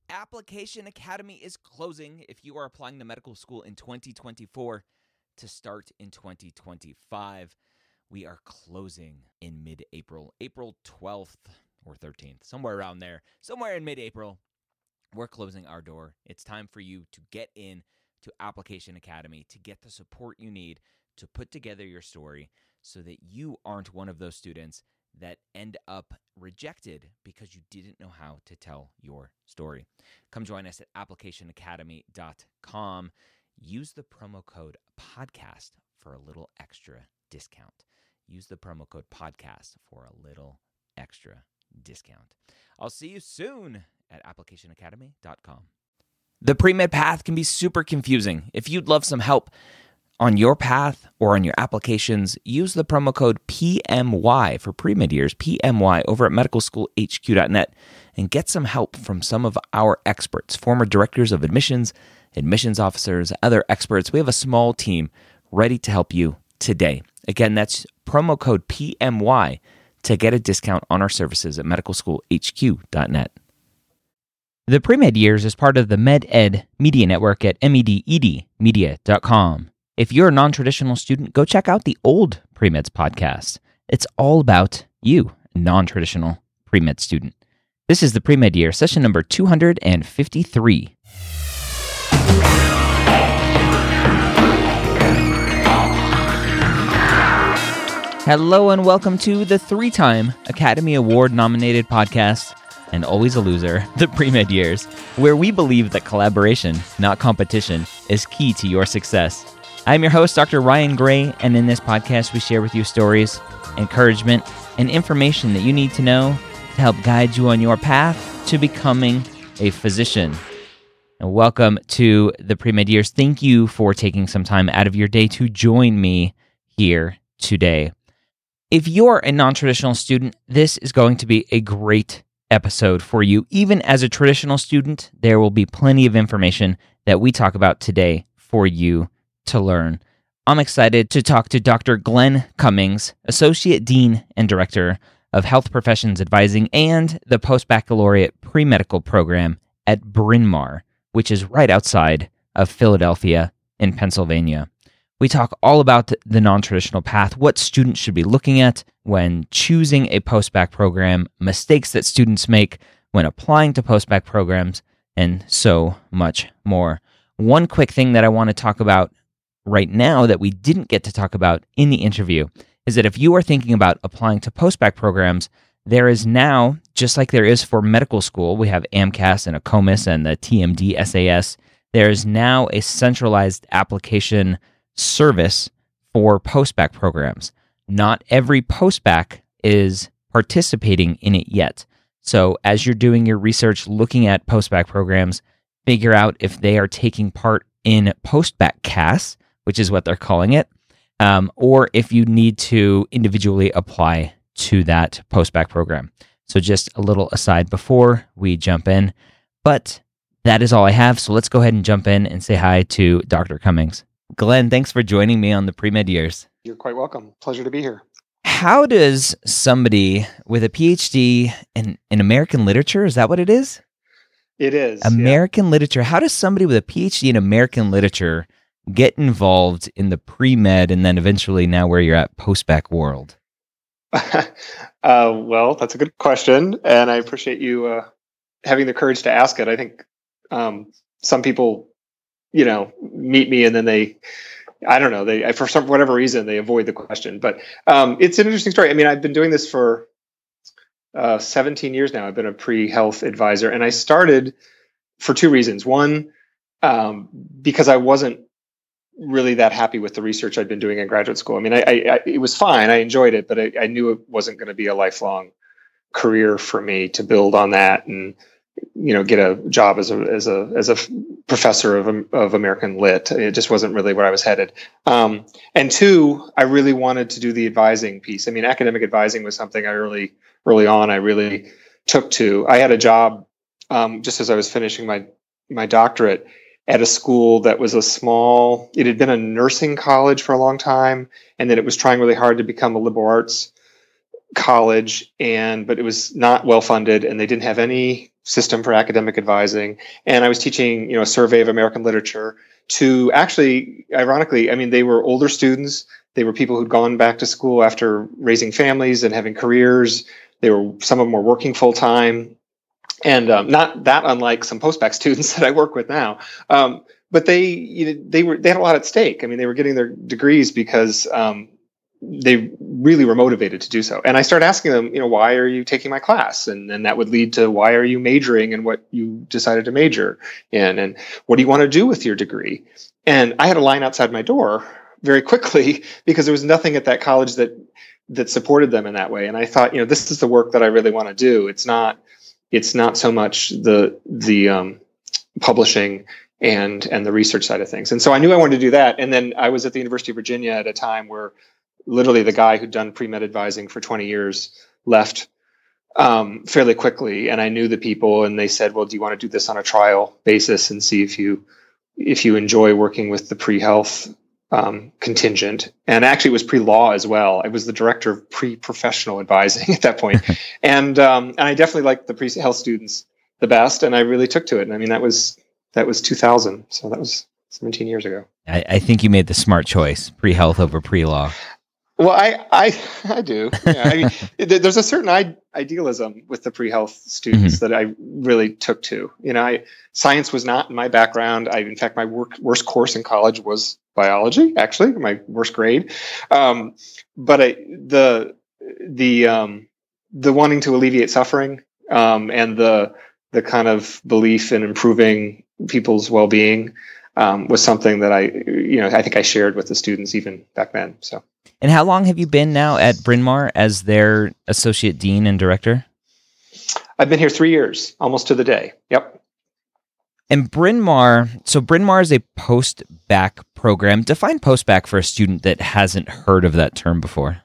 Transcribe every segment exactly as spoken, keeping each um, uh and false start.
Application Academy is closing if you are applying to medical school in twenty twenty-four to start in twenty twenty-five. We are closing in mid-April, April twelfth or thirteenth, somewhere around there, somewhere in mid-April. We're closing our door. It's time for you to get in to Application Academy to get the support you need to put together your story so that you aren't one of those students that end up rejected because you didn't know how to tell your story. Come join us at application academy dot com. Use the promo code podcast for a little extra discount. Use the promo code podcast for a little extra discount. I'll see you soon at application academy dot com. The pre-med path can be super confusing. If you'd love some help on your path or on your applications, use the promo code P M Y for pre-med years, P M Y, over at medical school h q dot net and get some help from some of our experts, former directors of admissions, admissions officers, other experts. We have a small team ready to help you today. Again, that's promo code P M Y to get a discount on our services at medical school h q dot net. The Pre-Med Years is part of the MedEd Media Network at med media dot com. If you're a non-traditional student, go check out the old Pre-Meds podcast. It's all about you, a non-traditional pre-med student. This is the Pre-Med Year, session number two hundred fifty-three. Hello and welcome to the three-time Academy Award-nominated podcast, and always a loser, the Pre-Med Years, where we believe that collaboration, not competition, is key to your success. I'm your host, Doctor Ryan Gray, and in this podcast, we share with you stories, encouragement, and information that you need to know to help guide you on your path to becoming a physician. And welcome to the Pre-Med Years. Thank you for taking some time out of your day to join me here today. If you're a non-traditional student, this is going to be a great episode for you. Even as a traditional student, there will be plenty of information that we talk about today for you to learn. I'm excited to talk to Doctor Glenn Cummings, Associate Dean and Director of Health Professions Advising and the Post-Baccalaureate Pre-Medical Program at Bryn Mawr, which is right outside of Philadelphia in Pennsylvania. We talk all about the non-traditional path, what students should be looking at when choosing a post-bac program, mistakes that students make when applying to post-bac programs, and so much more. One quick thing that I want to talk about right now that we didn't get to talk about in the interview is that if you are thinking about applying to post-bac programs, there is now, just like there is for medical school, we have AMCAS and ACOMAS and the T M D S A S, there is now a centralized application service for post-bac programs. Not every post-bac is participating in it yet. So as you're doing your research looking at post-bac programs, figure out if they are taking part in post-bac C A S, which is what they're calling it, um, or if you need to individually apply to that post-bac program. So just a little aside before we jump in, but that is all I have. So let's go ahead and jump in and say hi to Doctor Cummings. Glenn, thanks for joining me on the Pre-Med Years. You're quite welcome. Pleasure to be here. How does somebody with a P H D in, in American literature, is that what it is? It is. American yeah. literature. How does somebody with a P H D in American literature get involved in the pre-med and then eventually now where you're at post-bac world? uh, well, that's a good question. And I appreciate you uh, having the courage to ask it. I think um, some people, you know, meet me and then they, I don't know, they, for some, whatever reason, they avoid the question. But um, it's an interesting story. I mean, I've been doing this for uh, seventeen years now. I've been a pre-health advisor, and I started for two reasons. One, um, because I wasn't really that happy with the research I'd been doing in graduate school. I mean, I, I, it was fine. I enjoyed it, but I, I knew it wasn't going to be a lifelong career for me to build on that and, you know, get a job as a, as a, as a professor of, of American Lit. It just wasn't really where I was headed. Um, and two, I really wanted to do the advising piece. I mean, academic advising was something I early, early on, I really took to. I had a job, um, just as I was finishing my, my doctorate at a school that was a small, it had been a nursing college for a long time, and then it was trying really hard to become a liberal arts college, and but it was not well funded, and they didn't have any system for academic advising. And I was teaching, you know, a survey of American literature to actually, ironically, I mean, they were older students. They were people who'd gone back to school after raising families and having careers. They were, some of them were working full time, and um, not that unlike some postbac students that I work with now. Um, but they, you know, they were, they had a lot at stake. I mean, they were getting their degrees because um, they really were motivated to do so. And I started asking them, you know, why are you taking my class? And then that would lead to, why are you majoring in what you decided to major in? And what do you want to do with your degree? And I had a line outside my door very quickly because there was nothing at that college that that supported them in that way. And I thought, you know, this is the work that I really want to do. It's not, it's not so much the the um, publishing and and the research side of things. And so I knew I wanted to do that. And then I was at the University of Virginia at a time where literally the guy who'd done pre-med advising for twenty years left um, fairly quickly. And I knew the people, and they said, well, do you want to do this on a trial basis and see if you if you enjoy working with the pre-health um, contingent? And actually it was pre-law as well. I was the director of pre-professional advising at that point. and um, and I definitely liked the pre-health students the best. And I really took to it. And I mean, that was, that was two thousand. So that was seventeen years ago. I, I think you made the smart choice, pre-health over pre-law. Well, I, I, I do. Yeah, I mean, there's a certain I- idealism with the pre-health students mm-hmm. that I really took to. You know, I, science was not in my background. I, in fact, my work, worst course in college was biology. Actually, my worst grade. Um, but I, the the um, the wanting to alleviate suffering um, and the the kind of belief in improving people's well-being um, was something that I, you know, I think I shared with the students even back then. So. And how long have you been now at Bryn Mawr as their associate dean and director? I've been here three years, almost to the day. Yep. And Bryn Mawr, so Bryn Mawr is a post-bac program. Define post-bac for a student that hasn't heard of that term before.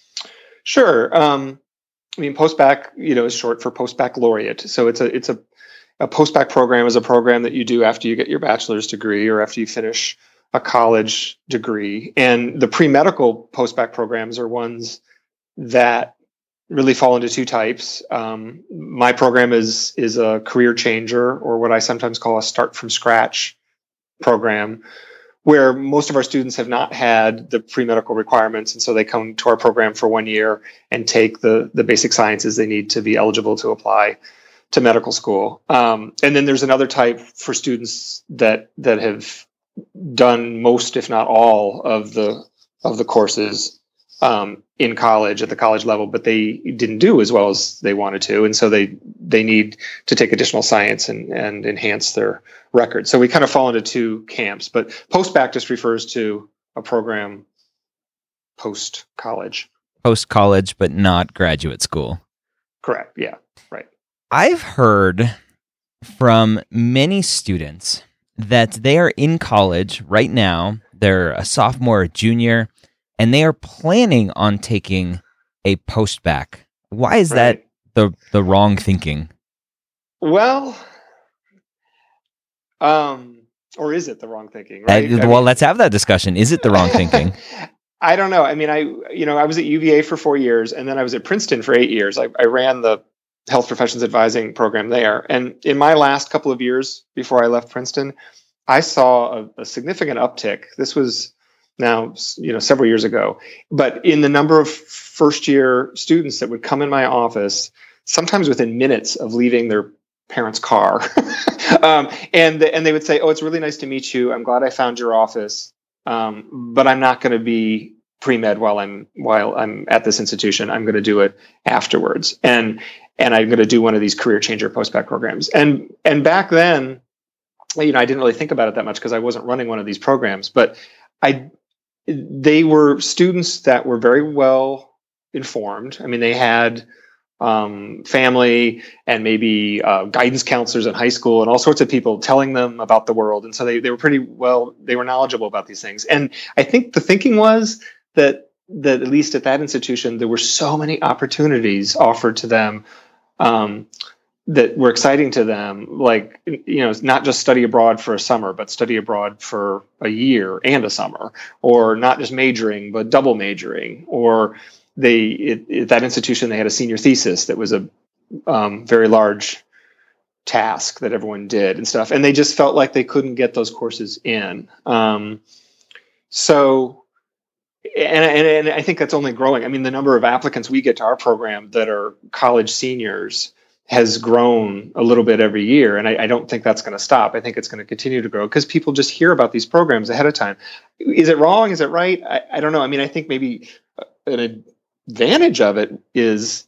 Sure. Um, I mean, post-bac, you know, is short for post-baccalaureate. So it's a it's a a post-bac program is a program that you do after you get your bachelor's degree or after you finish a college degree. And the pre-medical post-bac programs are ones that really fall into two types. Um, my program is is a career changer, or what I sometimes call a start from scratch program, where most of our students have not had the pre-medical requirements, and so they come to our program for one year and take the the basic sciences they need to be eligible to apply to medical school. Um, and then there's another type for students that that have done most, if not all, of the of the courses um, in college at the college level, but they didn't do as well as they wanted to, and so they they need to take additional science and and enhance their record. So we kind of fall into two camps. But post-bac just refers to a program post college, post college, but not graduate school. Correct. Yeah. Right. I've heard from many students that they are in college right now, they're a sophomore or junior, and they are planning on taking a post-bac. Why is right. that the the wrong thinking? Well, um, or is it the wrong thinking? Right? I, well, I mean, let's have that discussion. Is it the wrong thinking? I don't know. I mean, I you know, I was at U V A for four years, and then I was at Princeton for eight years. I, I ran the health professions advising program there. And in my last couple of years before I left Princeton, I saw a, a significant uptick. This was now, you know, several years ago, but in the number of first year students that would come in my office, sometimes within minutes of leaving their parents' car. um, and, and they would say, oh, it's really nice to meet you. I'm glad I found your office. Um, but I'm not going to be pre-med while I'm, while I'm at this institution. I'm going to do it afterwards. And, and I'm going to do one of these career changer post-bac programs. And, and back then, you know, I didn't really think about it that much because I wasn't running one of these programs, but I, they were students that were very well informed. I mean, they had um, family and maybe uh, guidance counselors in high school and all sorts of people telling them about the world. And so they, they were pretty well, they were knowledgeable about these things. And I think the thinking was that, that at least at that institution, there were so many opportunities offered to them um, that were exciting to them, like, you know, not just study abroad for a summer, but study abroad for a year and a summer, or not just majoring, but double majoring, or they it, at that institution they had a senior thesis that was a um, very large task that everyone did and stuff, and they just felt like they couldn't get those courses in. Um, so, and, and and I think that's only growing. I mean, the number of applicants we get to our program that are college seniors has grown a little bit every year, and I, I don't think that's going to stop. I think it's going to continue to grow because people just hear about these programs ahead of time. Is it wrong? Is it right? I, I don't know. I mean, I think maybe an advantage of it is,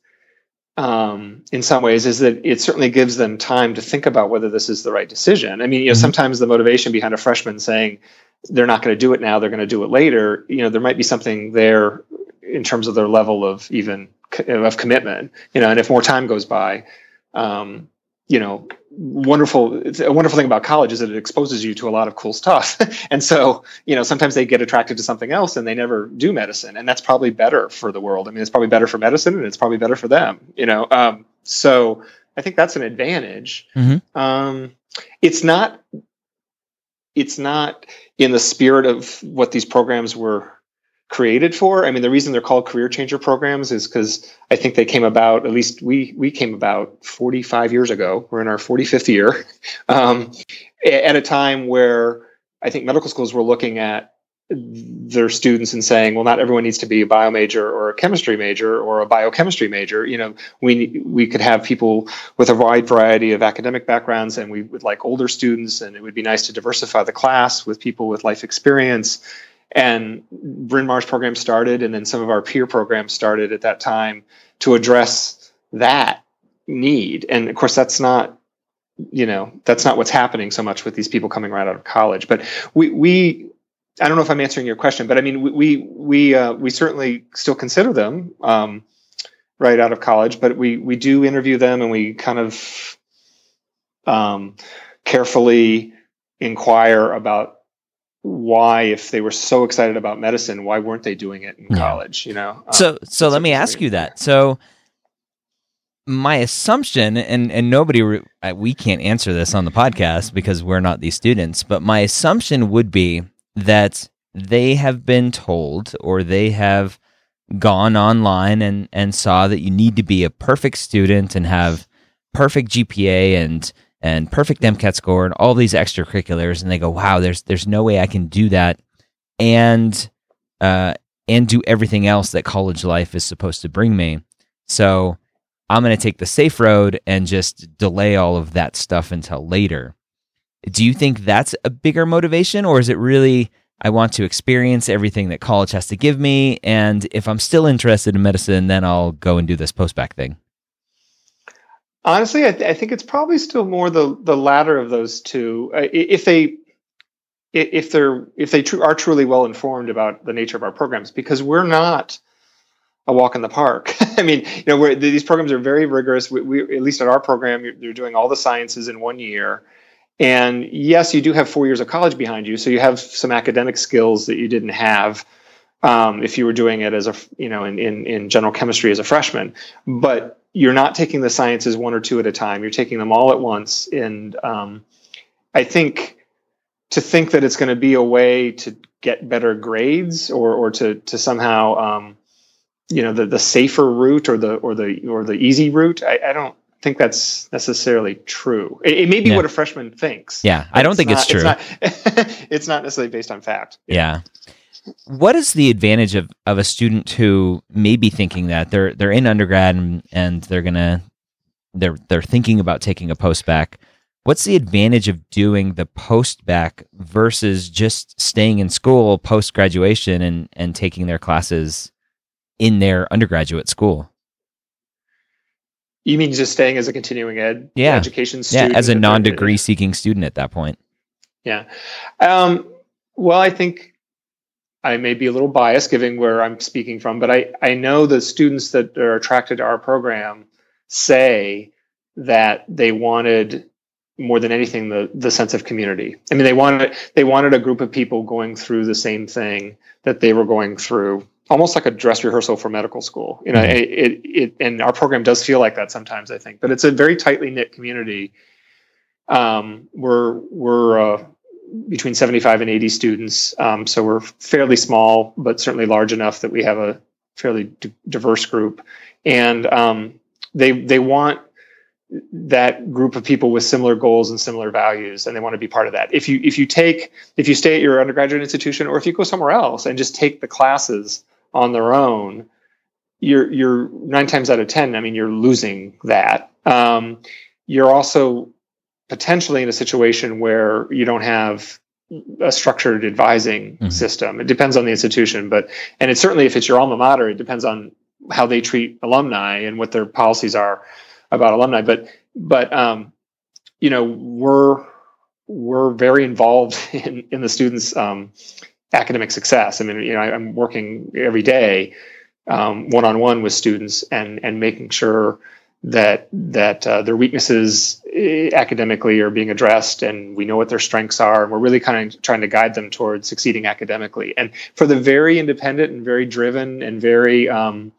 um, in some ways, is that it certainly gives them time to think about whether this is the right decision. I mean, you know, sometimes the motivation behind a freshman saying they're not going to do it now, they're going to do it later, you know, there might be something there in terms of their level of even of commitment, you know, and if more time goes by, um, you know, wonderful, it's a wonderful thing about college is that it exposes you to a lot of cool stuff. And so, you know, sometimes they get attracted to something else and they never do medicine. And that's probably better for the world. I mean, it's probably better for medicine and it's probably better for them, you know? Um, so I think that's an advantage. Mm-hmm. Um, it's not, it's not in the spirit of what these programs were created for. I mean, the reason they're called career changer programs is because I think they came about, at least we we came about forty-five years ago. We're in our forty-fifth year, um, at a time where I think medical schools were looking at their students and saying, well, not everyone needs to be a bio major or a chemistry major or a biochemistry major. You know, we we could have people with a wide variety of academic backgrounds, and we would like older students, and it would be nice to diversify the class with people with life experience. And Bryn Mawr's program started, and then some of our peer programs started at that time to address that need. And of course, that's not, you know, that's not what's happening so much with these people coming right out of college. But we, we I don't know if I'm answering your question, but I mean, we we we, uh, we certainly still consider them um, right out of college, but we we do interview them, and we kind of um, carefully inquire about why, if they were so excited about medicine, why weren't they doing it in yeah. college? You know. So, um, so let me ask you that. So, my assumption, and and nobody, re- we can't answer this on the podcast because we're not these students, but my assumption would be that they have been told, or they have gone online and and saw that you need to be a perfect student and have perfect G P A and and perfect MCAT score and all these extracurriculars, and they go, wow, there's there's no way I can do that and uh, and do everything else that college life is supposed to bring me. So I'm going to take the safe road and just delay all of that stuff until later. Do you think that's a bigger motivation, or is it really, I want to experience everything that college has to give me, and if I'm still interested in medicine, then I'll go and do this post-bac thing? Honestly, I, th- I think it's probably still more the the latter of those two. Uh, if they if they're if they tr- are truly well informed about the nature of our programs, because we're not a walk in the park. I mean, you know, we're, these programs are very rigorous. We, we at least at our program, you're, you're doing all the sciences in one year. And yes, you do have four years of college behind you, so you have some academic skills that you didn't have um, if you were doing it as a you know in, in in general chemistry as a freshman. But you're not taking the sciences one or two at a time. You're taking them all at once. And um, I think to think that it's going to be a way to get better grades, or or to to somehow um, you know the the safer route or the or the or the easy route, I, I don't think that's necessarily true. It, it may be yeah. what a freshman thinks. Yeah, I don't think not, it's true. It's not, it's not necessarily based on fact. Yeah. What is the advantage of, of a student who may be thinking that they're they're in undergrad and, and they're gonna they're they're thinking about taking a post-bac? What's the advantage of doing the post-bac versus just staying in school post-graduation and, and taking their classes in their undergraduate school? You mean just staying as a continuing ed yeah. education student? Yeah, as a non-degree seeking student at that point. Yeah. Um, well, I think I may be a little biased given where I'm speaking from, but I, I know the students that are attracted to our program say that they wanted more than anything the the sense of community. I mean, they wanted they wanted a group of people going through the same thing that they were going through, almost like a dress rehearsal for medical school. You know, it, it, it and our program does feel like that sometimes, I think, but it's a very tightly knit community. Um, we're we're uh, between seventy-five and eighty students, um, so we're fairly small, but certainly large enough that we have a fairly d- diverse group, and um, they they want that group of people with similar goals and similar values, and they want to be part of that. If you if you take if you stay at your undergraduate institution, or if you go somewhere else and just take the classes on their own, you're you're nine times out of ten, I mean, you're losing that. Um, you're also potentially in a situation where you don't have a structured advising mm-hmm. system. It depends on the institution, but and it's certainly, if it's your alma mater, it depends on how they treat alumni and what their policies are about alumni. But but um, you know, we're we're very involved in in the students' um, academic success. I mean, you know, I, I'm working every day um, one-on-one with students and and making sure that that uh, their weaknesses uh, academically are being addressed, and we know what their strengths are, and we're really kind of trying to guide them towards succeeding academically. And for the very independent and very driven and very um,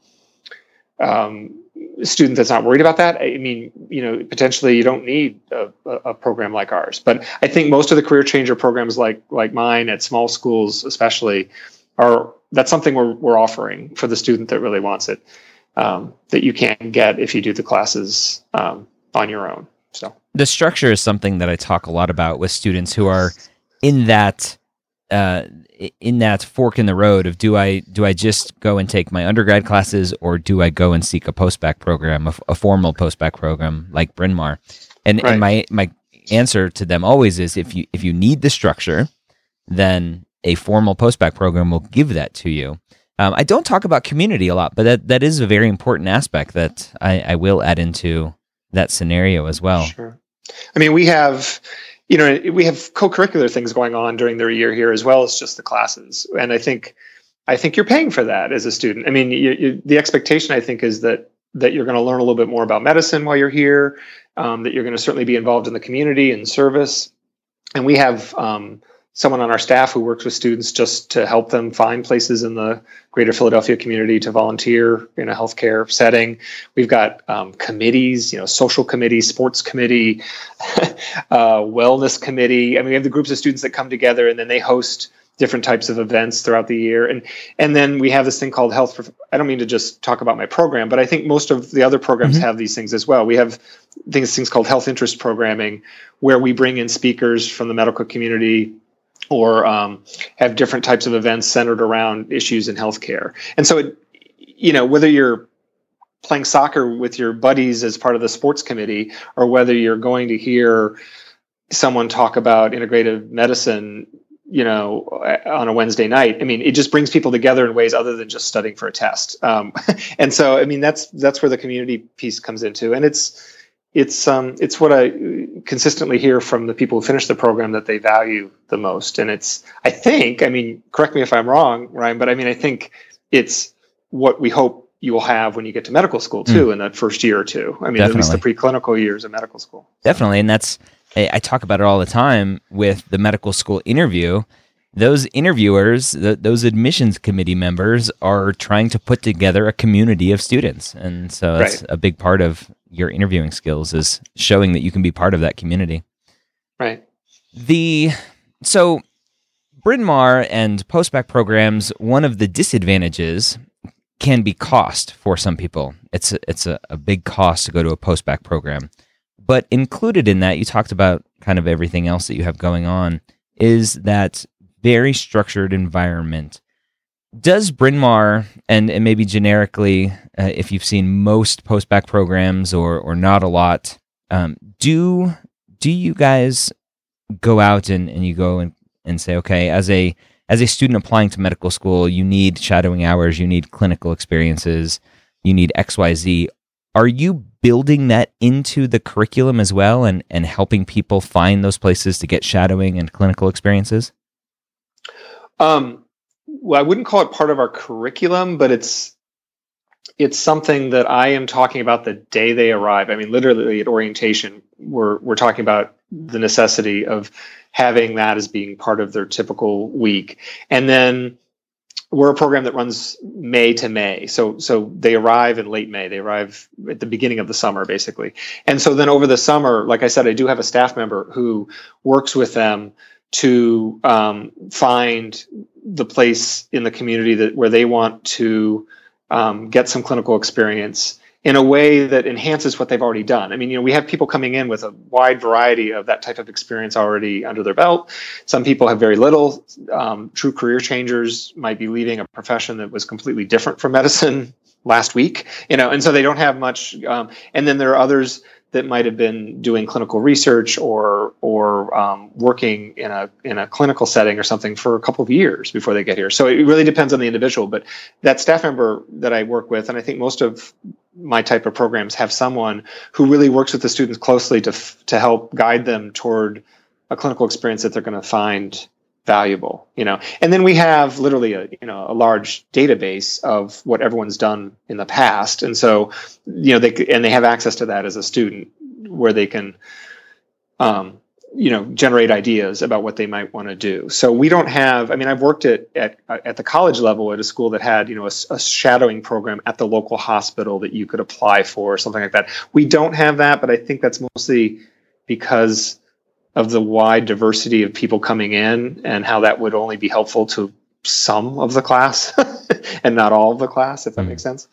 um, student that's not worried about that, I mean, you know, potentially you don't need a, a program like ours. But I think most of the career changer programs like like mine at small schools especially are, that's something we're we're offering for the student that really wants it. Um, that you can't get if you do the classes um, on your own. So the structure is something that I talk a lot about with students who are in that uh, in that fork in the road of do I do I just go and take my undergrad classes, or do I go and seek a post-bac program, a, a formal post-bac program like Bryn Mawr? And, right. and my my answer to them always is, if you if you need the structure, then a formal post-bac program will give that to you. Um, I don't talk about community a lot, but that, that is a very important aspect that I, I will add into that scenario as well. Sure. I mean, we have, you know, we have co-curricular things going on during their year here, as well as just the classes. And I think, I think you're paying for that as a student. I mean, you, you, the expectation, I think, is that that you're going to learn a little bit more about medicine while you're here, um, that you're going to certainly be involved in the community and service. And we have um, someone on our staff who works with students just to help them find places in the greater Philadelphia community to volunteer in a healthcare setting. We've got um, committees, you know, social committee, sports committee, uh, wellness committee. I mean, we have the groups of students that come together, and then they host different types of events throughout the year. And and then we have this thing called health. For, I don't mean to just talk about my program, but I think most of the other programs mm-hmm. have these things as well. We have things, things called health interest programming, where we bring in speakers from the medical community, or um, have different types of events centered around issues in healthcare. And so, it, you know, whether you're playing soccer with your buddies as part of the sports committee, or whether you're going to hear someone talk about integrative medicine, you know, on a Wednesday night, I mean, it just brings people together in ways other than just studying for a test. Um, and so, I mean, that's that's where the community piece comes into, and it's it's um, it's what I consistently hear from the people who finish the program that they value the most. And it's, I think, I mean, correct me if I'm wrong, Ryan, but I mean, I think it's what we hope you will have when you get to medical school too, mm. in that first year or two. I mean, Definitely. At least the preclinical years of medical school. Definitely, and that's, I talk about it all the time with the medical school interview. Those interviewers, the, those admissions committee members, are trying to put together a community of students. And so that's right. a big part of your interviewing skills, is showing that you can be part of that community. Right. The So Bryn Mawr and post-bac programs, one of the disadvantages can be cost for some people. It's a, it's a, a big cost to go to a post-bac program. But included in that, you talked about kind of everything else that you have going on, is that very structured environment. Does Bryn Mawr, and, and maybe generically, uh, if you've seen most post-bac programs or or not a lot, um, do do you guys go out and, and you go and, and say, okay, as a as a student applying to medical school, you need shadowing hours, you need clinical experiences, you need X Y Z. Are you building that into the curriculum as well, and, and helping people find those places to get shadowing and clinical experiences? Um, well, I wouldn't call it part of our curriculum, but it's it's something that I am talking about the day they arrive. I mean, literally at orientation, we're we're talking about the necessity of having that as being part of their typical week. And then we're a program that runs May to May. So so they arrive in late May. They arrive at the beginning of the summer, basically. And so then over the summer, like I said, I do have a staff member who works with them to um, find the place in the community that where they want to um, get some clinical experience in a way that enhances what they've already done. I mean, you know, we have people coming in with a wide variety of that type of experience already under their belt. Some people have very little. Um, true career changers might be leaving a profession that was completely different from medicine last week, you know, and so they don't have much. Um, and then there are others that might have been doing clinical research or or um, working in a in a clinical setting or something for a couple of years before they get here. So it really depends on the individual. But that staff member that I work with, and I think most of my type of programs have someone who really works with the students closely to to help guide them toward a clinical experience that they're going to find valuable, you know. And then we have literally a you know a large database of what everyone's done in the past, and so you know they and they have access to that as a student, where they can, um, you know, generate ideas about what they might want to do. So we don't have. I mean, I've worked at at at the college level at a school that had you know a, a shadowing program at the local hospital that you could apply for, or something like that. We don't have that, but I think that's mostly because of the wide diversity of people coming in and how that would only be helpful to some of the class and not all of the class, if that mm. makes sense.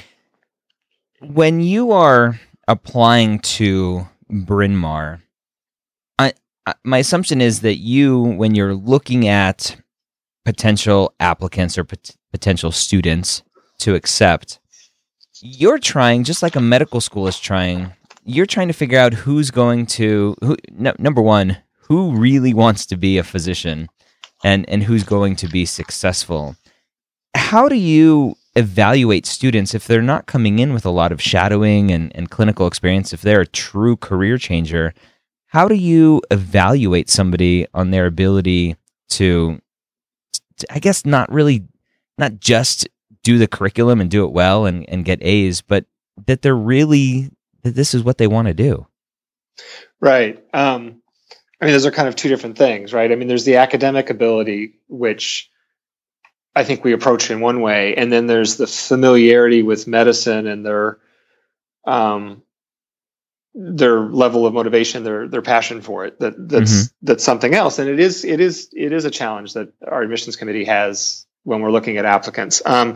When you are applying to Bryn Mawr, I, I, my assumption is that you, when you're looking at potential applicants or pot- potential students to accept, you're trying, just like a medical school is trying, you're trying to figure out who's going to, who, no, number one, who really wants to be a physician and, and who's going to be successful. How do you evaluate students if they're not coming in with a lot of shadowing and, and clinical experience, if they're a true career changer? How do you evaluate somebody on their ability to, to I guess, not really, not just do the curriculum and do it well and, and get A's, but that they're really, that this is what they want to do? Right. Um, I mean, those are kind of two different things, right? I mean, there's the academic ability, which I think we approach in one way, and then there's the familiarity with medicine and their um, their level of motivation, their their passion for it. That that's mm-hmm. that's something else, and it is it is it is a challenge that our admissions committee has when we're looking at applicants. Um,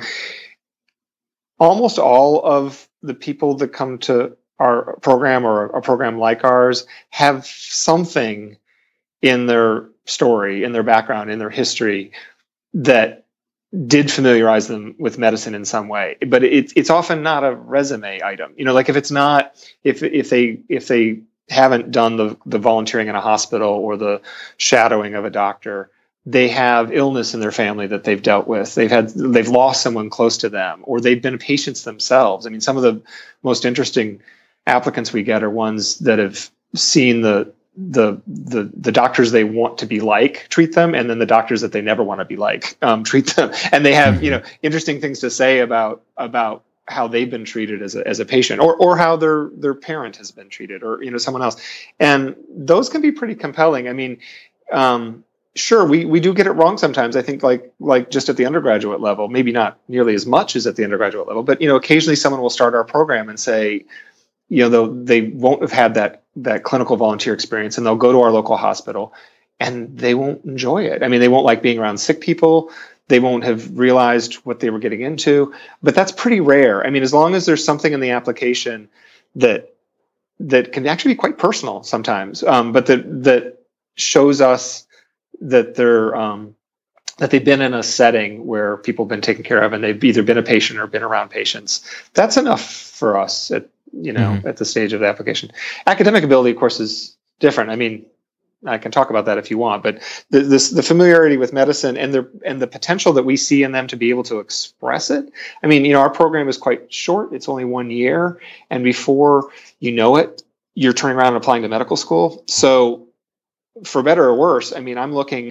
almost all of the people that come to our program or a program like ours have something in their story, in their background, in their history that did familiarize them with medicine in some way. But it, it's often not a resume item. You know, like if it's not, if if they if they haven't done the the volunteering in a hospital or the shadowing of a doctor, they have illness in their family that they've dealt with. They've had they've lost someone close to them, or they've been patients themselves. I mean, some of the most interesting applicants we get are ones that have seen the the the the doctors they want to be like treat them, and then the doctors that they never want to be like um, treat them. And they have, you know, interesting things to say about about how they've been treated as a as a patient, or or how their their parent has been treated, or you know someone else. And those can be pretty compelling. I mean, um, sure, we we do get it wrong sometimes. I think like like just at the undergraduate level, maybe not nearly as much as at the undergraduate level, but you know, occasionally someone will start our program and say, you know, they'll, they won't have had that that clinical volunteer experience, and they'll go to our local hospital and they won't enjoy it. I mean, they won't like being around sick people. They won't have realized what they were getting into, but that's pretty rare. I mean, as long as there's something in the application that that can actually be quite personal sometimes, um, but that that shows us that they're um, that they've been in a setting where people have been taken care of, and they've either been a patient or been around patients. That's enough for us at you know, mm-hmm. at the stage of the application. Academic ability, of course, is different. I mean, I can talk about that if you want, but the, this, the familiarity with medicine and the and the potential that we see in them to be able to express it. I mean, you know, our program is quite short. It's only one year. And before you know it, you're turning around and applying to medical school. So for better or worse, I mean, I'm looking,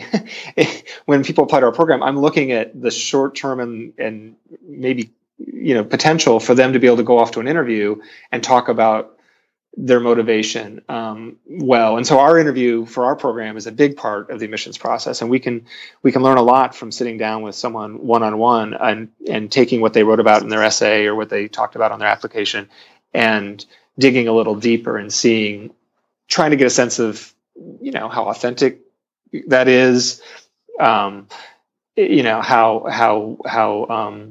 when people apply to our program, I'm looking at the short term and, and maybe you know, potential for them to be able to go off to an interview and talk about their motivation um, well. And so our interview for our program is a big part of the admissions process, and we can we can learn a lot from sitting down with someone one on one and and taking what they wrote about in their essay or what they talked about on their application and digging a little deeper and seeing, trying to get a sense of you know how authentic that is, um, you know how how how um,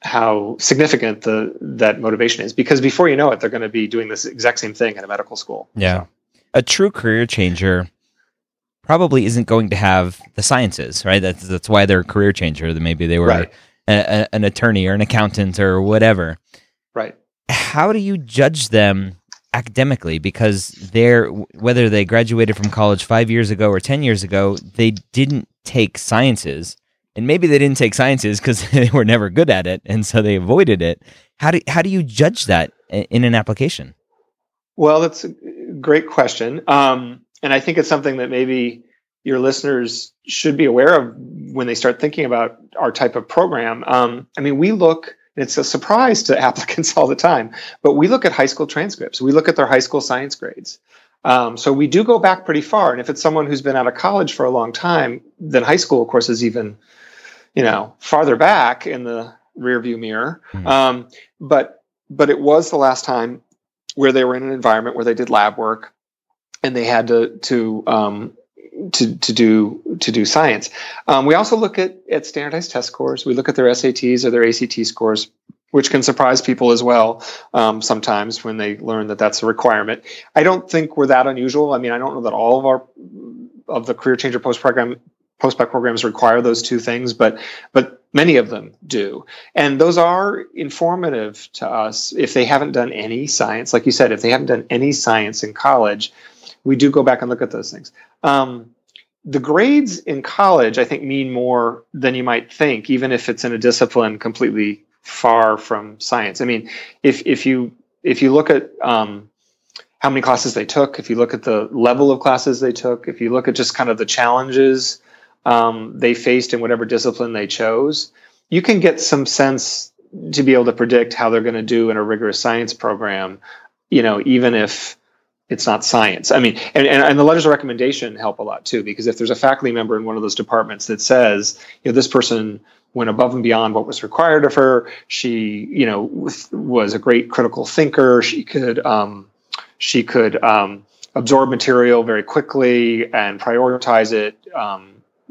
how significant the that motivation is, because before you know it, they're going to be doing this exact same thing in a medical school. Yeah. So. A true career changer probably isn't going to have the sciences, right? That's that's why they're a career changer. That maybe they were Right. a, a, an attorney or an accountant or whatever. Right. How do you judge them academically? Because they're, whether they graduated from college five years ago or ten years ago, they didn't take sciences. And maybe they didn't take sciences because they were never good at it, and so they avoided it. How do how do you judge that in an application? Well, that's a great question. Um, and I think it's something that maybe your listeners should be aware of when they start thinking about our type of program. Um, I mean, we look, and it's a surprise to applicants all the time, but we look at high school transcripts. We look at their high school science grades. Um, so we do go back pretty far. And if it's someone who's been out of college for a long time, then high school, of course, is even, you know, farther back in the rearview mirror. Mm-hmm. Um, but but it was the last time where they were in an environment where they did lab work and they had to to um, to to do to do science. Um, we also look at at standardized test scores. We look at their S A Ts or their A C T scores, which can surprise people as well um, sometimes when they learn that that's a requirement. I don't think we're that unusual. I mean, I don't know that all of our of the Career Changer post program post-bac programs require those two things, but but many of them do. And those are informative to us if they haven't done any science. Like you said, if they haven't done any science in college, we do go back and look at those things. Um, the grades in college, I think, mean more than you might think, even if it's in a discipline completely far from science. I mean, if if you if you look at um, how many classes they took, if you look at the level of classes they took, if you look at just kind of the challenges Um, they faced in whatever discipline they chose, you can get some sense to be able to predict how they're going to do in a rigorous science program, you know, even if it's not science. I mean, and, and, and the letters of recommendation help a lot too, because if there's a faculty member in one of those departments that says, you know, this person went above and beyond what was required of her, she, you know, was a great critical thinker, she could, um, she could um, absorb material very quickly and prioritize it, um,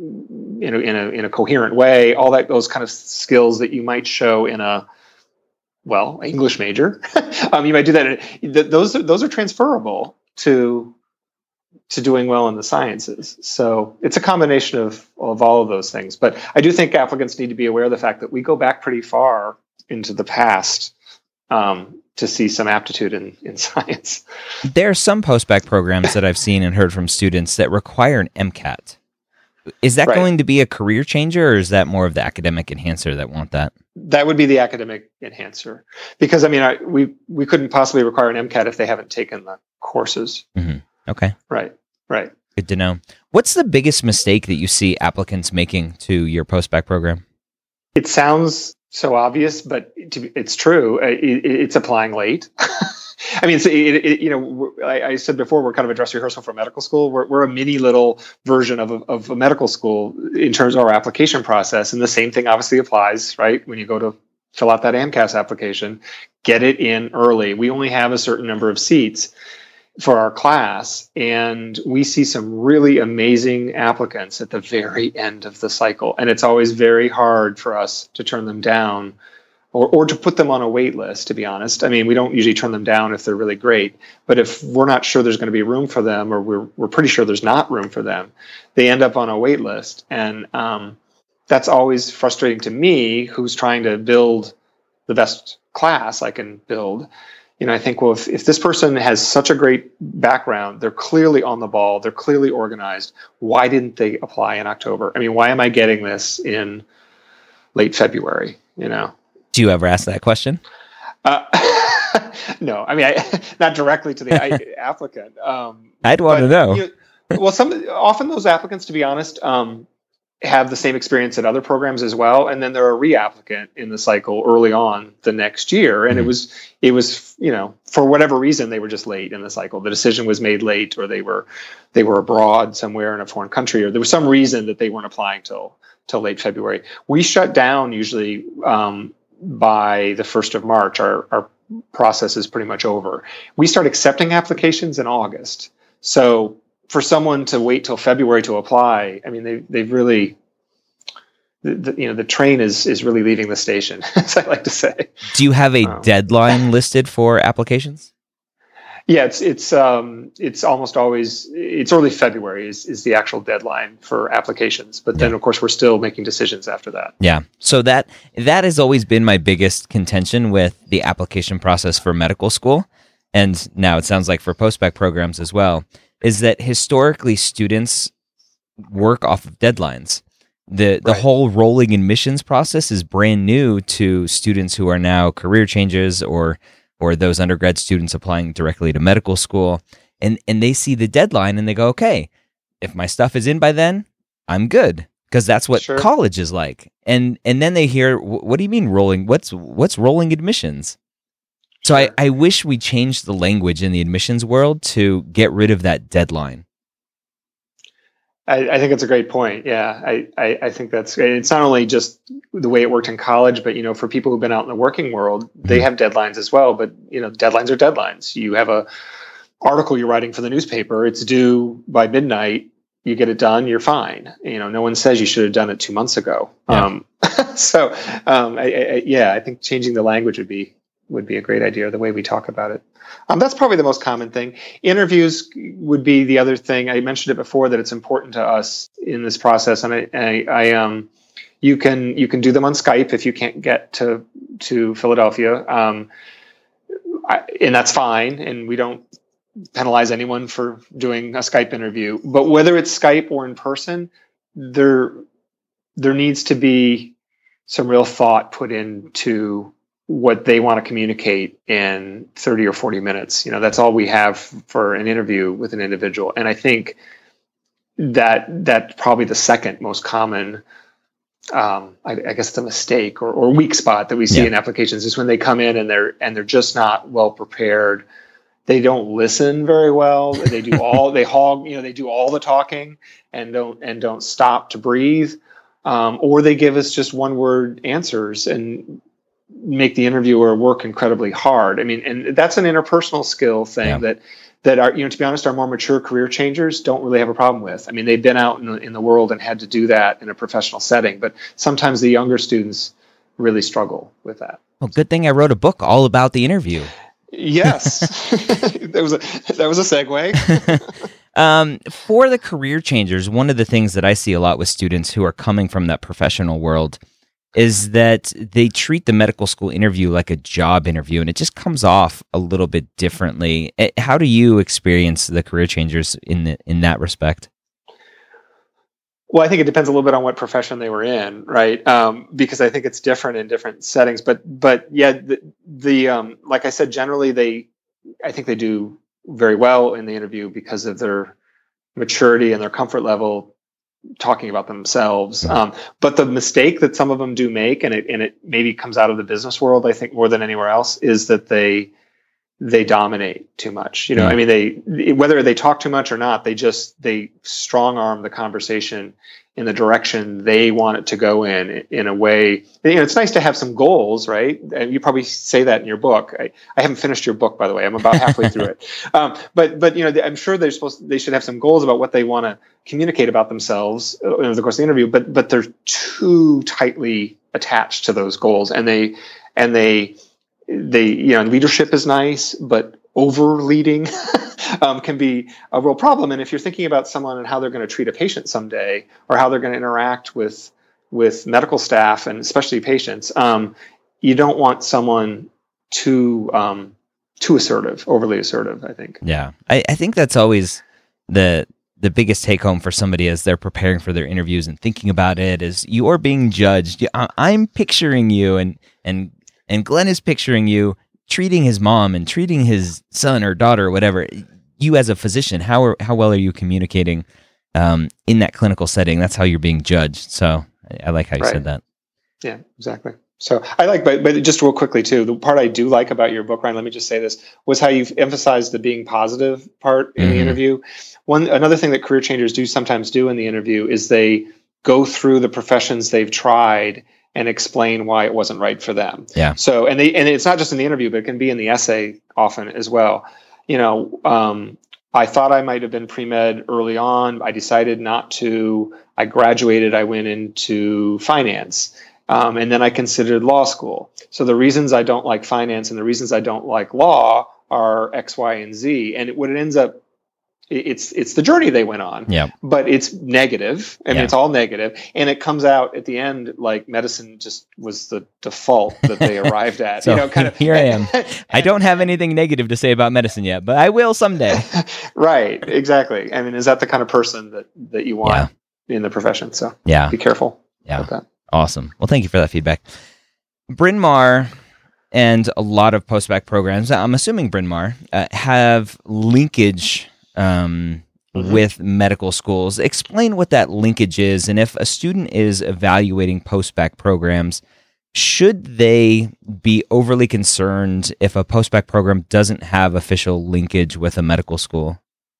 in a, in a in a coherent way, all that, those kind of skills that you might show in a, well, English major. um, you might do that. In, those are, those are transferable to to doing well in the sciences. So it's a combination of of all of those things. But I do think applicants need to be aware of the fact that we go back pretty far into the past um, to see some aptitude in, in science. There are some post-bac programs that I've seen and heard from students that require an MCAT. Is that right. going to be a career changer, or is that more of the academic enhancer that want that? That would be the academic enhancer, because I mean, I, we we couldn't possibly require an MCAT if they haven't taken the courses. Mm-hmm. Okay, right, right. Good to know. What's the biggest mistake that you see applicants making to your post-bac program? It sounds so obvious, but it's true. It, it's applying late. I mean, so it, it, you know, I, I said before, we're kind of a dress rehearsal for medical school. We're, we're a mini little version of a, of a medical school in terms of our application process. And the same thing obviously applies, right? When you go to fill out that AMCAS application, get it in early. We only have a certain number of seats for our class, and we see some really amazing applicants at the very end of the cycle. And it's always very hard for us to turn them down, Or, or to put them on a wait list, to be honest. I mean, we don't usually turn them down if they're really great. But if we're not sure there's going to be room for them, or we're we're pretty sure there's not room for them, they end up on a wait list. And um, that's always frustrating to me, who's trying to build the best class I can build. You know, I think, well, if, if this person has such a great background, they're clearly on the ball, they're clearly organized, why didn't they apply in October? I mean, why am I getting this in late February, you know? Do you ever ask that question? Uh, no, I mean, I, not directly to the applicant. Um, I'd want but, to know. You know. Well, some often those applicants, to be honest, um, have the same experience at other programs as well, and then they're a reapplicant in the cycle early on the next year, and mm-hmm. it was it was you know, for whatever reason they were just late in the cycle. The decision was made late, or they were they were abroad somewhere in a foreign country, or there was some reason that they weren't applying till till late February. We shut down usually. Um, by the first of March, our, our process is pretty much over. We start accepting applications in August. So for someone to wait till February to apply, I mean, they, they've really, the, the you know the train is is really leaving the station, as I like to say. Do you have a um, deadline listed for applications? Yeah, it's it's um it's almost always it's early February is, is the actual deadline for applications. But then, yeah. of course, we're still making decisions after that. Yeah. So that that has always been my biggest contention with the application process for medical school, and now it sounds like for post-bac programs as well, is that historically students work off of deadlines. The the right. whole rolling admissions process is brand new to students who are now career changers or or those undergrad students applying directly to medical school, and, and they see the deadline and they go, okay, if my stuff is in by then, I'm good, because that's what sure. college is like. And and then they hear, what do you mean rolling? What's what's rolling admissions? So sure. I, I wish we changed the language in the admissions world to get rid of that deadline. I, I think it's a great point. Yeah, I, I, I think that's great. It's not only just the way it worked in college, but, you know, for people who've been out in the working world, they have deadlines as well. But, you know, deadlines are deadlines. You have a article you're writing for the newspaper. It's due by midnight. You get it done, you're fine. You know, no one says you should have done it two months ago. Yeah. Um, so, um, I, I, yeah, I think changing the language would be would be a great idea, the way we talk about it. Um, that's probably the most common thing. Interviews would be the other thing. I mentioned it before that it's important to us in this process, and I, I, I um, you can you can do them on Skype if you can't get to to Philadelphia, um, I, and that's fine. And we don't penalize anyone for doing a Skype interview. But whether it's Skype or in person, there there needs to be some real thought put into what they want to communicate in thirty or forty minutes. You know, that's all we have for an interview with an individual. And I think that that's probably the second most common, um, I, I guess, the mistake or, or weak spot that we see yeah. in applications is when they come in and they're and they're just not well prepared. They don't listen very well. They do all they hog, you know, they do all the talking and don't and don't stop to breathe. Um, or they give us just one word answers and make the interviewer work incredibly hard. I mean, and that's an interpersonal skill thing yeah. that, that are, you know, to be honest, our more mature career changers don't really have a problem with. I mean, they've been out in the, in the world and had to do that in a professional setting, but sometimes the younger students really struggle with that. Well, good thing I wrote a book all about the interview. Yes. that was a, that was a segue. um, for the career changers, one of the things that I see a lot with students who are coming from that professional world is that they treat the medical school interview like a job interview, and it just comes off a little bit differently. How do you experience the career changers in the, in that respect? Well, I think it depends a little bit on what profession they were in, right? Um, because I think it's different in different settings. But but yeah, the, the um, like I said, generally they, I think they do very well in the interview because of their maturity and their comfort level talking about themselves. Um, but the mistake that some of them do make, and it and it maybe comes out of the business world, I think more than anywhere else, is that they they dominate too much. You know, I mean, they whether they talk too much or not, they just they strong arm the conversation in the direction they want it to go in, in a way. You know, it's nice to have some goals, right? And you probably say that in your book. I, I haven't finished your book, by the way. I'm about halfway through it. Um, but, but, you know, I'm sure they're supposed to, they should have some goals about what they want to communicate about themselves over the course of the interview, but, but they're too tightly attached to those goals. And they, and they, they, you know, leadership is nice, but over leading um, can be a real problem. And if you're thinking about someone and how they're going to treat a patient someday, or how they're going to interact with with medical staff and especially patients, um, you don't want someone too um, too assertive, overly assertive, I think. Yeah, I, I think that's always the the biggest take home for somebody as they're preparing for their interviews and thinking about it is you're being judged. I'm picturing you, and and and Glenn is picturing you treating his mom and treating his son or daughter or whatever. You as a physician, how are, how well are you communicating um, in that clinical setting? That's how you're being judged. So I, I like how you right. said that. Yeah, exactly. So I like, but, but just real quickly too, the part I do like about your book, Ryan, let me just say this, was how you've emphasized the being positive part in mm-hmm. the interview. One, another thing that career changers do sometimes do in the interview is they go through the professions they've tried and explain why it wasn't right for them. Yeah. So, and they, and it's not just in the interview, but it can be in the essay often as well. You know, um, I thought I might have been pre-med early on. I decided not to. I graduated. I went into finance. Um, and then I considered law school. So the reasons I don't like finance and the reasons I don't like law are X, Y, and Z. And it, what it ends up, it's it's the journey they went on. Yeah. But it's negative. I mean, yeah. it's all negative. And it comes out at the end like medicine just was the default that they arrived at. So you know, kind of. Here I am. I don't have anything negative to say about medicine yet, but I will someday. Right. Exactly. I mean, is that the kind of person that, that you want yeah. in the profession? So yeah. be careful yeah. about that. Awesome. Well, thank you for that feedback. Bryn Mawr and a lot of post-bac programs, I'm assuming Bryn Mawr, uh, have linkage um, mm-hmm. with medical schools. Explain what that linkage is, and if a student is evaluating post-bac programs, should they be overly concerned if a post-bac program doesn't have official linkage with a medical school?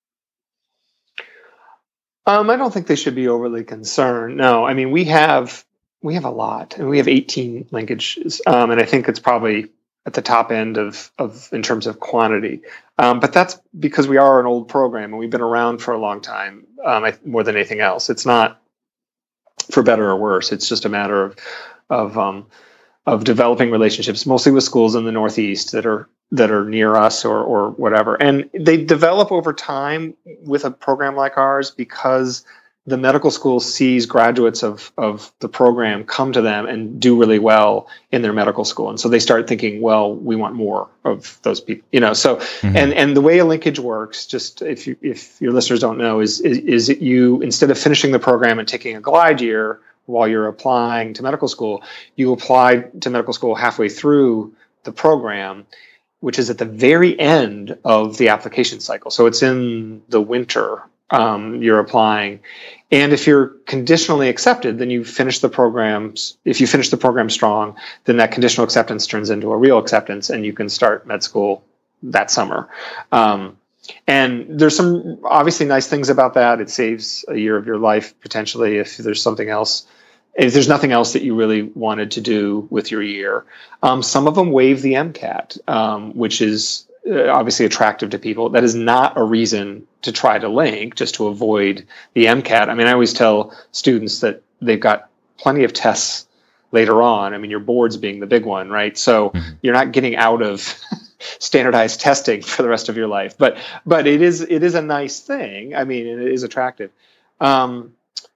Um, I don't think they should be overly concerned. No, I mean, we have we have a lot, and we have eighteen linkages, um, and I think it's probably at the top end of of in terms of quantity. Um, but that's because we are an old program and we've been around for a long time, um, I, more than anything else. It's not for better or worse. It's just a matter of of um, of developing relationships, mostly with schools in the Northeast that are that are near us or or whatever. And they develop over time with a program like ours because the medical school sees graduates of of the program come to them and do really well in their medical school. And so they start thinking, well, we want more of those people, you know, so, mm-hmm. and, and the way a linkage works, just if you, if your listeners don't know, is, is, is that you, instead of finishing the program and taking a glide year while you're applying to medical school, you apply to medical school halfway through the program, which is at the very end of the application cycle. So it's in the winter, um, you're applying. And if you're conditionally accepted, then you finish the programs. If you finish the program strong, then that conditional acceptance turns into a real acceptance and you can start med school that summer. Um, and there's some obviously nice things about that. It saves a year of your life potentially if there's something else. If there's nothing else that you really wanted to do with your year. Um, some of them waive the MCAT, um, which is uh, obviously attractive to people. That is not a reason to try to link just to avoid the MCAT. I mean, I always tell students that they've got plenty of tests later on. I mean, your boards being the big one, right? So mm-hmm. you're not getting out of standardized testing for the rest of your life. But but it is it is a nice thing. I mean, it is attractive. Um,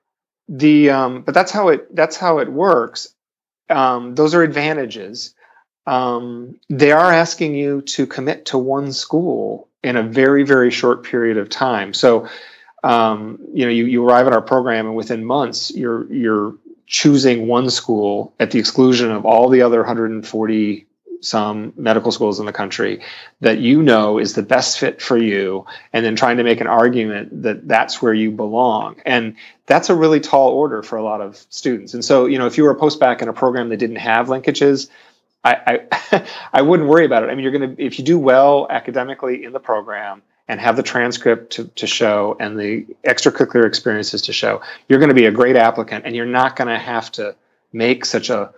The um, but that's how it that's how it works. Um, those are advantages. Um, they are asking you to commit to one school in a very very short period of time. So um, you know you, you arrive at our program and within months you're you're choosing one school at the exclusion of all the other one hundred forty some medical schools in the country that you know is the best fit for you, and then trying to make an argument that that's where you belong. And that's a really tall order for a lot of students. And so, you know, if you were a post-bac in a program that didn't have linkages, I, I, I wouldn't worry about it. I mean, you're going to, if you do well academically in the program and have the transcript to, to show and the extracurricular experiences to show, you're going to be a great applicant, and you're not going to have to make such a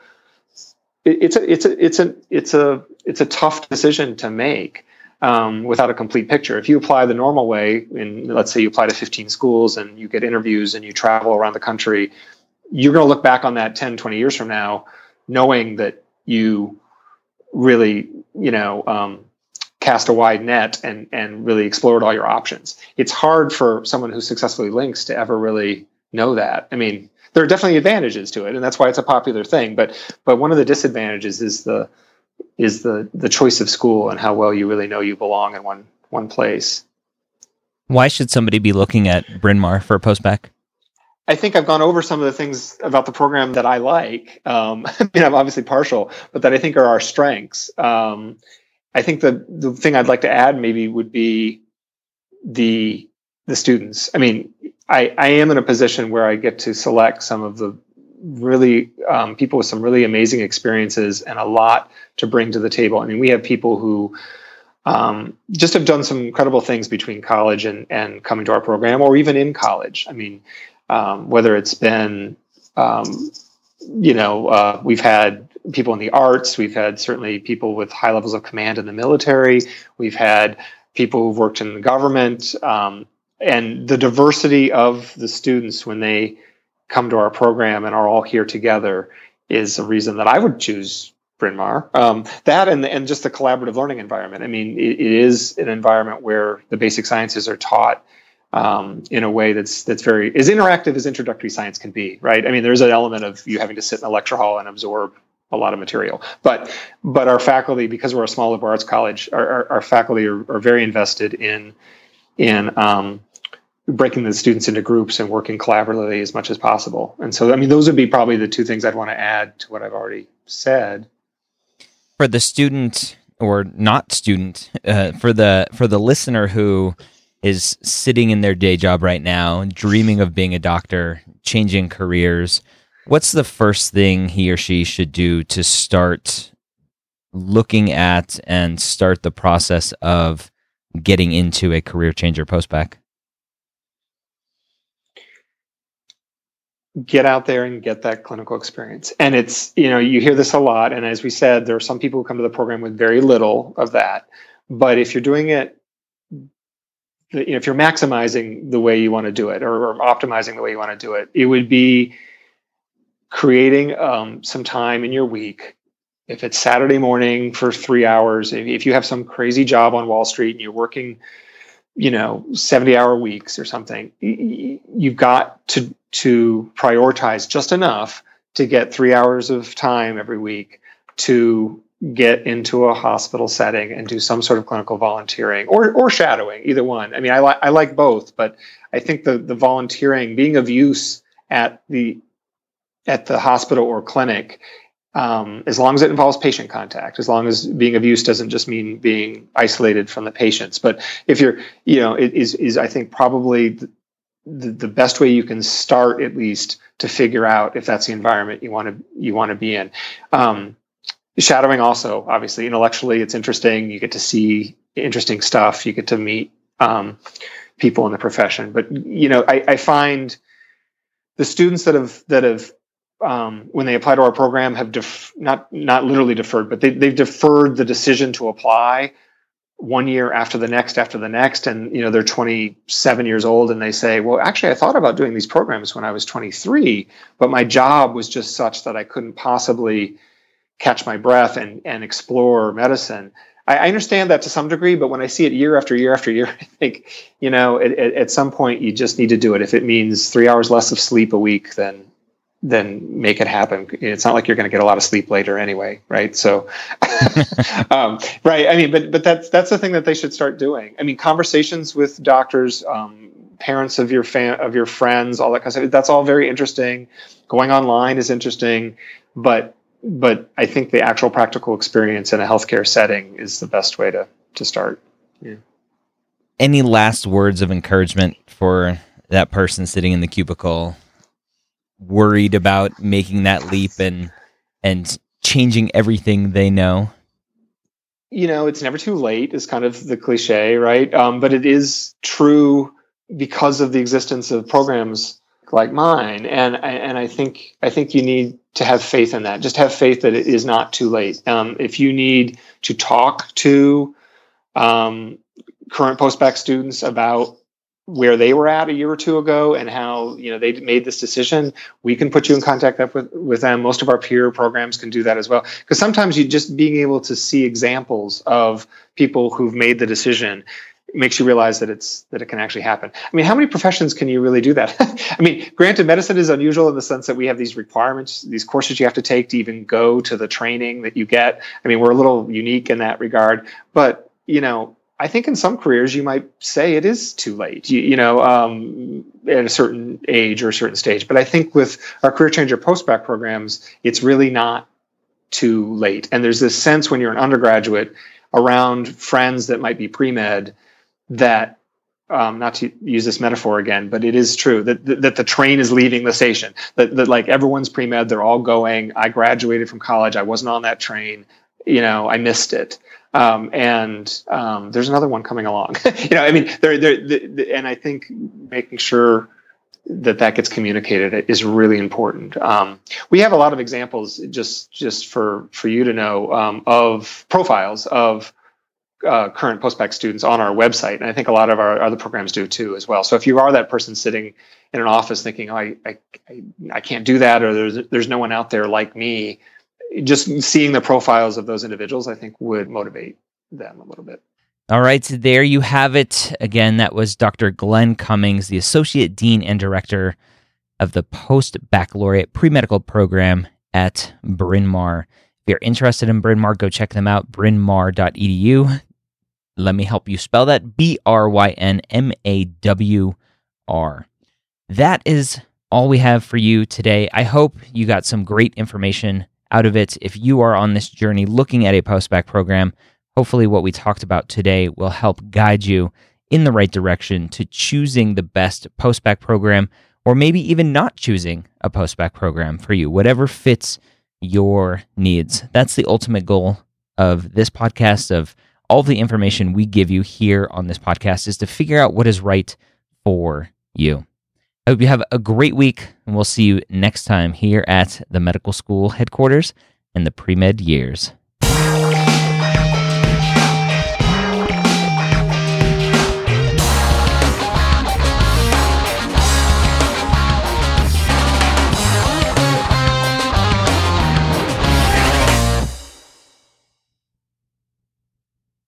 It's a it's a it's a it's a it's a tough decision to make um, without a complete picture. If you apply the normal way, and let's say you apply to fifteen schools and you get interviews and you travel around the country, you're going to look back on that ten, twenty years from now, knowing that you really, you know, um, cast a wide net and and really explored all your options. It's hard for someone who successfully links to ever really know that. I mean, there are definitely advantages to it, and that's why it's a popular thing. But but one of the disadvantages is the is the the choice of school and how well you really know you belong in one one place. Why should somebody be looking at Bryn Mawr for a post-bac? I think I've gone over some of the things about the program that I like. Um, I mean, I'm obviously partial, but that I think are our strengths. Um, I think the the thing I'd like to add maybe would be the the students. I mean, I, I am in a position where I get to select some of the really um, people with some really amazing experiences and a lot to bring to the table. I mean, we have people who um, just have done some incredible things between college and, and coming to our program, or even in college. I mean, um, whether it's been, um, you know, uh, we've had people in the arts, we've had certainly people with high levels of command in the military, we've had people who've worked in the government, um, and the diversity of the students when they come to our program and are all here together is a reason that I would choose Bryn Mawr. Um, that and and just the collaborative learning environment. I mean, it, it is an environment where the basic sciences are taught um, in a way that's that's very as interactive as introductory science can be. Right? I mean, there's an element of you having to sit in a lecture hall and absorb a lot of material, but but our faculty, because we're a small liberal arts college, our, our, our faculty are, are very invested in in um, breaking the students into groups and working collaboratively as much as possible. And so, I mean, those would be probably the two things I'd want to add to what I've already said. For the student or not student, uh, for the for the listener who is sitting in their day job right now, dreaming of being a doctor, changing careers, what's the first thing he or she should do to start looking at and start the process of getting into a career changer post-bac? Get out there and get that clinical experience. And it's, you know, you hear this a lot. And as we said, there are some people who come to the program with very little of that. But if you're doing it, you know, if you're maximizing the way you want to do it, or, or optimizing the way you want to do it, it would be creating um, some time in your week. If it's Saturday morning for three hours, if, if you have some crazy job on Wall Street and you're working, you know, seventy hour weeks or something, you've got to to prioritize just enough to get three hours of time every week to get into a hospital setting and do some sort of clinical volunteering or or shadowing, either one. I mean, I like I like both, but I think the the volunteering, being of use at the at the hospital or clinic, um, as long as it involves patient contact, as long as being of use doesn't just mean being isolated from the patients. But if you're, you know, it is is I think probably the, the, the best way you can start, at least, to figure out if that's the environment you want to you want to be in. Um, shadowing also, obviously, intellectually, it's interesting. You get to see interesting stuff. You get to meet um, people in the profession. But you know, I, I find the students that have that have Um, when they apply to our program, have def- not not literally deferred, but they, they've deferred the decision to apply one year after the next after the next, and you know they're twenty-seven years old, and they say, "Well, actually, I thought about doing these programs when I was twenty-three, but my job was just such that I couldn't possibly catch my breath and and explore medicine." I, I understand that to some degree, but when I see it year after year after year, I think you know at, at, at some point you just need to do it. If it means three hours less of sleep a week, then then make it happen. It's not like you're going to get a lot of sleep later anyway, right? So, um, right. I mean, but but that's that's the thing that they should start doing. I mean, conversations with doctors, um, parents of your fam- of your friends, all that kind of stuff. That's all very interesting. Going online is interesting, but but I think the actual practical experience in a healthcare setting is the best way to to start. Yeah. Any last words of encouragement for that person sitting in the cubicle, worried about making that leap and and changing everything they know? You know, it's never too late is kind of the cliche, right? Um, but it is true because of the existence of programs like mine, and and I think I think you need to have faith in that. Just have faith that it is not too late. Um, if you need to talk to um, current post-bac students about where they were at a year or two ago and how, you know, they made this decision, we can put you in contact up with, with them. Most of our peer programs can do that as well. Because sometimes you just being able to see examples of people who've made the decision makes you realize that it's that it can actually happen. I mean, how many professions can you really do that? I mean, granted, medicine is unusual in the sense that we have these requirements, these courses you have to take to even go to the training that you get. I mean, we're a little unique in that regard. But, you know, I think in some careers you might say it is too late, you, you know, um, at a certain age or a certain stage. But I think with our Career Changer post-bac programs, it's really not too late. And there's this sense when you're an undergraduate around friends that might be pre-med that, um, not to use this metaphor again, but it is true that, that, that the train is leaving the station, that, that like everyone's pre-med, they're all going. I graduated from college. I wasn't on that train. You know, I missed it. Um, and um, there's another one coming along. you know, I mean, they're, they're, they're, and I think making sure that that gets communicated is really important. Um, we have a lot of examples, just just for for you to know, um, of profiles of uh, current postbac students on our website, and I think a lot of our other programs do too as well. So if you are that person sitting in an office thinking, oh, I, I, I can't do that, or there's there's no one out there like me, just seeing the profiles of those individuals, I think, would motivate them a little bit. All right, so there you have it. Again, that was Doctor Glenn Cummings, the Associate Dean and Director of the Post-Baccalaureate Pre-Medical Program at Bryn Mawr. If you're interested in Bryn Mawr, go check them out, bryn mawr dot e d u. Let me help you spell that, B R Y N M A W R. That is all we have for you today. I hope you got some great information out of it. If you are on this journey looking at a post-bac program, hopefully what we talked about today will help guide you in the right direction to choosing the best post-bac program, or maybe even not choosing a post-bac program for you, whatever fits your needs. That's the ultimate goal of this podcast, of all the information we give you here on this podcast, is to figure out what is right for you. I hope you have a great week, and we'll see you next time here at the medical school headquarters in the pre-med years.